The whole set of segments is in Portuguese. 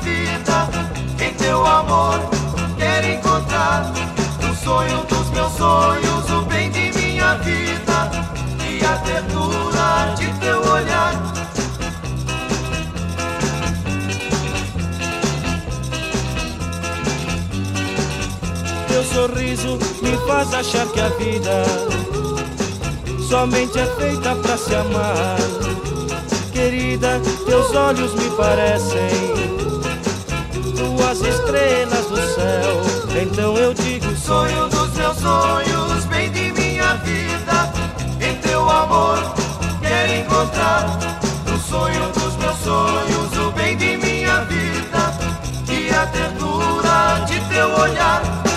vida. Em teu amor quero encontrar o sonho dos meus sonhos, o bem de minha vida e a ternura de teu olhar. Teu sorriso me faz achar que a vida somente é feita pra se amar. Querida, teus olhos me parecem duas estrelas do céu. Então eu digo: sonho dos meus sonhos, bem de minha vida. Em teu amor quero encontrar o sonho dos meus sonhos, o bem de minha vida e a ternura de teu olhar.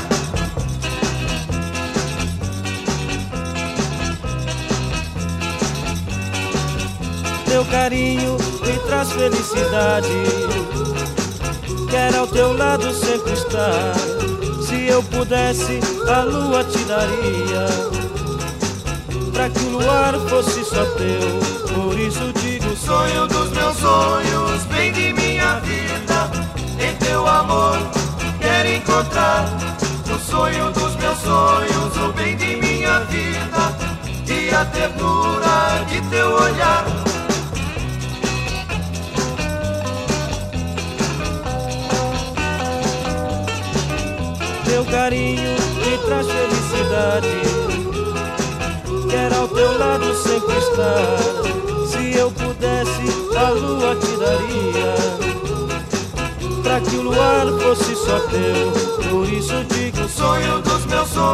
Teu carinho me traz felicidade, quero ao teu lado sempre estar. Se eu pudesse, a lua te daria, pra que o luar fosse só teu. Por isso digo: sonho dos meus sonhos, bem de minha vida. Em teu amor quero encontrar o sonho dos meus sonhos, o bem de minha vida e a ternura de teu olhar. Teu carinho me traz felicidade, quero ao teu lado sempre estar. Se eu pudesse, a lua te daria, pra que o luar fosse só teu. Por isso digo: sonho dos meus sonhos.